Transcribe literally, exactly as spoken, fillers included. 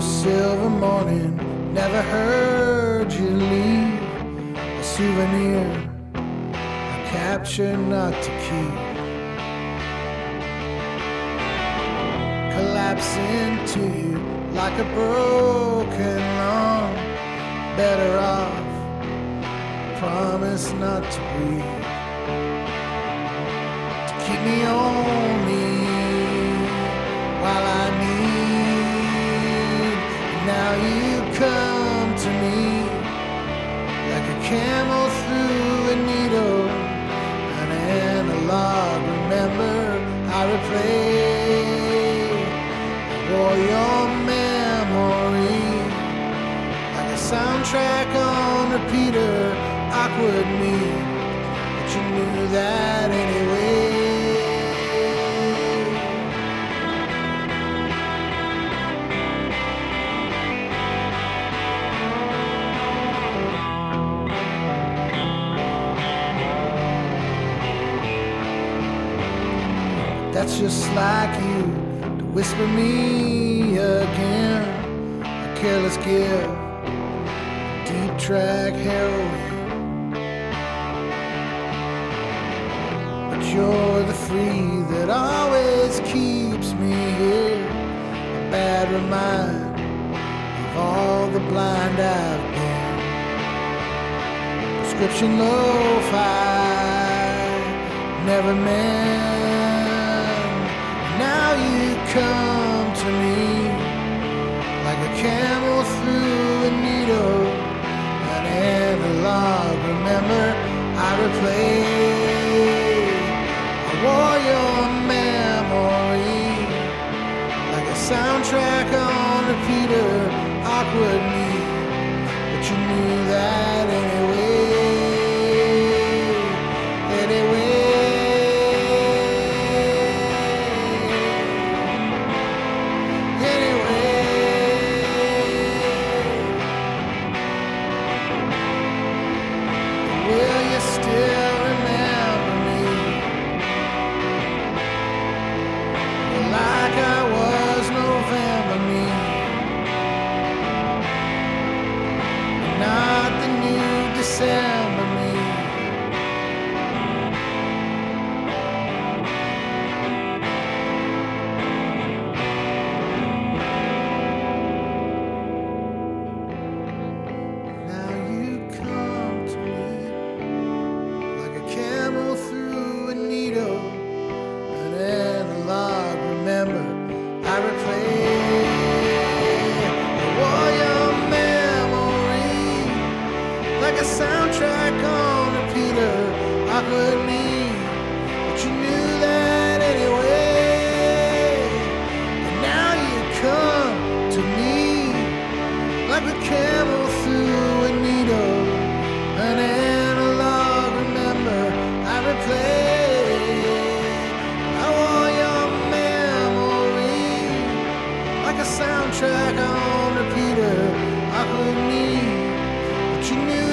silver morning, never heard you leave. A souvenir, a capture not to keep. Collapse into you like a broken lung. Better off, promise not to breathe. To keep me only while I need. Now you come to me like a camel through a needle, an analog. Remember, I replay, I wore your memory like a soundtrack on repeater. Awkward me, but you knew that anyway. That's just like you to whisper me again. A careless gift, deep track heroin. But you're the free that always keeps me here. A bad reminder of all the blind I've been. Prescription lo-fi, never meant. Now you come to me like a camel through a needle, an analog. Remember, I replay, I wore your memory like a soundtrack on repeater. Awkward me, but you knew that anyway. Anyway. December me. Now you come to me like a camel through a needle, an analog. Remember, I replay, I wore your memory like a soundtrack on repeater. Awkward me, but you knew that anyway. And now you come to me like a camel through a needle, an analog. Remember, I replay, I wore your memory like a soundtrack on repeater. Awkward me, but you knew